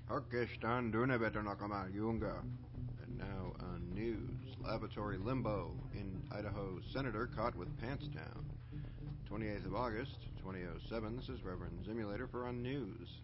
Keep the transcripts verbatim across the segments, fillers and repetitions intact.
Turkestan Dunebeternakama Yunga. And now on news. Lavatory limbo in Idaho senator caught with pants down. twenty-eighth of August, twenty oh seven. This is Reverend Simulator for On News.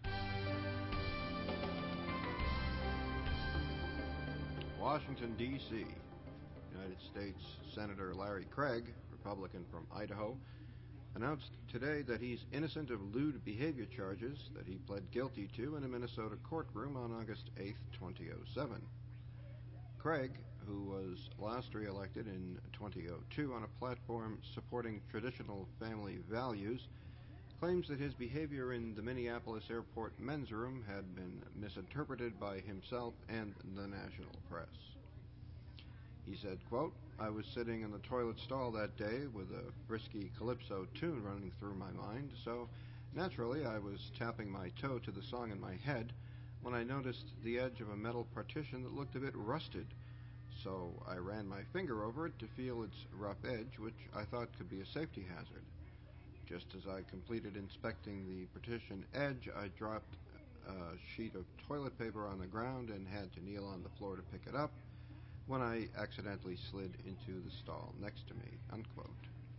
Washington, D C United States Senator Larry Craig, Republican from Idaho, announced today that he's innocent of lewd behavior charges that he pled guilty to in a Minnesota courtroom on August eighth, twenty oh seven. Craig, who was last re-elected in twenty oh two on a platform supporting traditional family values, claims that his behavior in the Minneapolis airport men's room had been misinterpreted by himself and the national press. He said, quote, "I was sitting in the toilet stall that day with a frisky calypso tune running through my mind, so naturally I was tapping my toe to the song in my head when I noticed the edge of a metal partition that looked a bit rusted. So I ran my finger over it to feel its rough edge, which I thought could be a safety hazard. Just as I completed inspecting the partition edge, I dropped a sheet of toilet paper on the ground and had to kneel on the floor to pick it up when I accidentally slid into the stall next to me," unquote.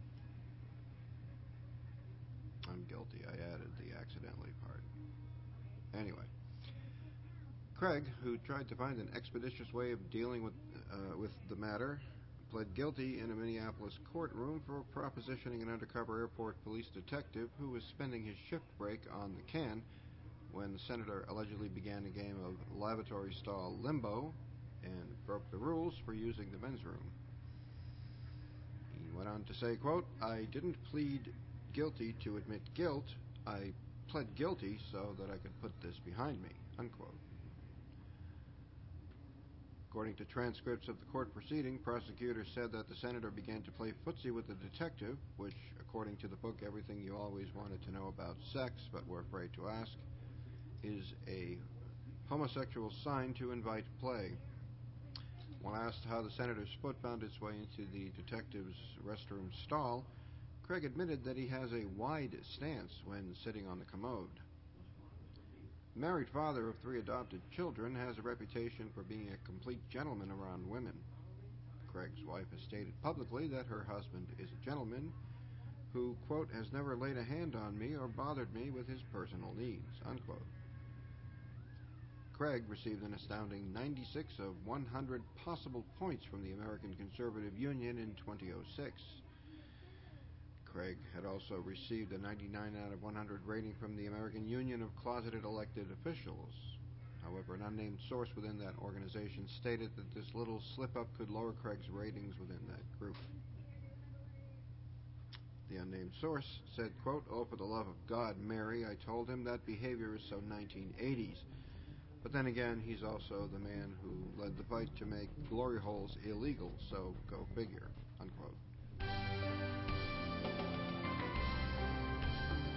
I'm guilty. I added the accidentally part. Anyway, Craig, who tried to find an expeditious way of dealing with uh, with the matter, pled guilty in a Minneapolis courtroom for propositioning an undercover airport police detective who was spending his shift break on the can when the senator allegedly began a game of lavatory stall limbo and broke the rules for using the men's room. He went on to say, quote, "I didn't plead guilty to admit guilt. I pled guilty so that I could put this behind me," unquote. According to transcripts of the court proceeding, prosecutors said that the senator began to play footsie with the detective, which, according to the book Everything You Always Wanted to Know About Sex But Were Afraid to Ask, is a homosexual sign to invite play. When asked how the senator's foot found its way into the detective's restroom stall, Craig admitted that he has a wide stance when sitting on the commode. The married father of three adopted children has a reputation for being a complete gentleman around women. Craig's wife has stated publicly that her husband is a gentleman who, quote, "has never laid a hand on me or bothered me with his personal needs," unquote. Craig received an astounding ninety-six of one hundred possible points from the American Conservative Union in twenty oh six. Craig had also received a ninety-nine out of one hundred rating from the American Union of Closeted Elected Officials. However, an unnamed source within that organization stated that this little slip-up could lower Craig's ratings within that group. The unnamed source said, quote, "Oh, for the love of God, Mary, I told him that behavior is so nineteen eighties. But then again, he's also the man who led the fight to make glory holes illegal, so go figure," unquote.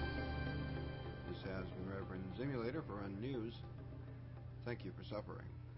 This has been Reverend Simulator for On News. Thank you for suffering.